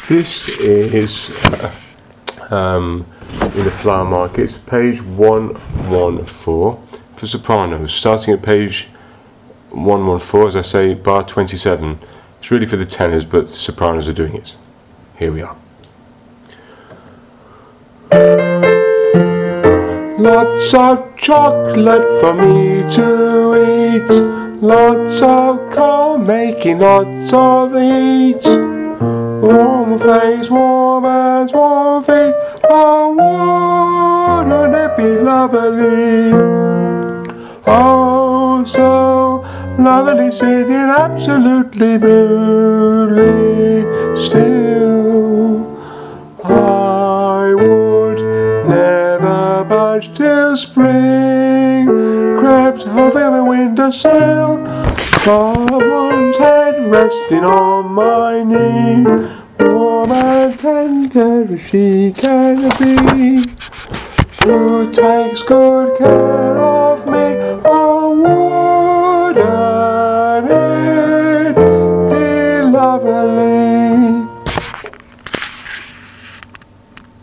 This is in the flower markets, page 114 for sopranos, starting at page 114, as I say, bar 27. It's really for the tenors, but the sopranos are doing it. Here we are. Lots of chocolate for me to eat, lots of coal making lots of heat. Warm face, warm hands, warm feet, oh wouldn't it be lovely? Oh so lovely, sitting absolutely bluely still. I would never budge till spring crept over my windowsill, someone's head resting on my knee, warm and tender as she can be, who takes good care of me.